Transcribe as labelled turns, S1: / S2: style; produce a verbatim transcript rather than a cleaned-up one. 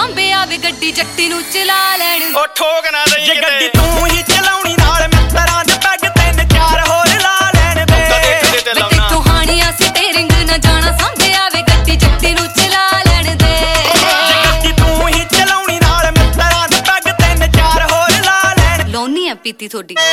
S1: ਸਾਂਭੇ ਆਵੇ ਗੱਡੀ ਜੱਟੀ ਨੂੰ ਚਲਾ ਲੈਣ
S2: ਉਹ ਠੋਕ ਨਾ ਦੇਈ
S3: ਜੇ ਗੱਡੀ ਤੂੰ ਹੀ ਚਲਾਉਣੀ ਨਾਲ ਮਿੱਤਰਾਂ ਦੇ ਪੈਗ ਤਿੰਨ ਚਾਰ ਹੋਰ ਲਾ ਲੈਣ ਦੇ
S2: ਤੇ ਲਾਉਣਾ
S1: ਕਹਾਣੀਆਂ ਸੀ ਤੇਰਿੰਗ ਨਾ ਜਾਣਾ ਸਾਂਭੇ ਆਵੇ ਗੱਡੀ ਜੱਟੀ ਨੂੰ ਚਲਾ ਲੈਣ ਦੇ
S3: ਜੇ ਗੱਡੀ ਤੂੰ ਹੀ ਚਲਾਉਣੀ ਨਾਲ ਮਿੱਤਰਾਂ ਦੇ ਪੈਗ ਤਿੰਨ ਚਾਰ ਹੋਰ ਲਾ ਲੈਣ
S1: ਲੋਨੀ ਆ ਪੀਤੀ ਤੁਹਾਡੀ